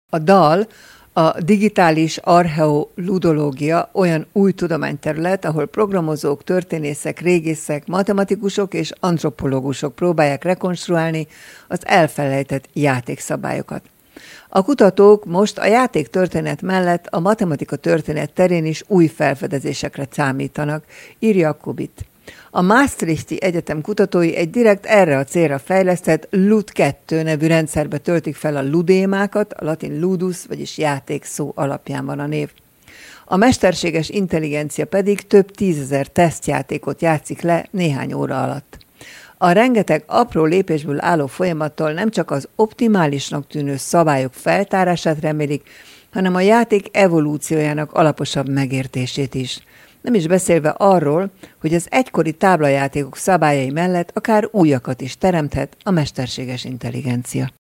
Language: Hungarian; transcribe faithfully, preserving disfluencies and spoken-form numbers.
A dal, a digitális archeoludológia olyan új tudományterület, ahol programozók, történészek, régészek, matematikusok és antropológusok próbálják rekonstruálni az elfelejtett játékszabályokat. A kutatók most a játéktörténet mellett a matematika történet terén is új felfedezésekre számítanak, írja a Kubit. A Maastrichti Egyetem kutatói egy direkt erre a célra fejlesztett L U D kettő nevű rendszerbe töltik fel a ludémákat, a latin ludus, vagyis játék szó alapján van a név. A mesterséges intelligencia pedig több tízezer tesztjátékot játszik le néhány óra alatt. A rengeteg apró lépésből álló folyamattól nem csak az optimálisnak tűnő szabályok feltárását remélik, hanem a játék evolúciójának alaposabb megértését is. Nem is beszélve arról, hogy az egykori táblajátékok szabályai mellett akár újakat is teremthet a mesterséges intelligencia.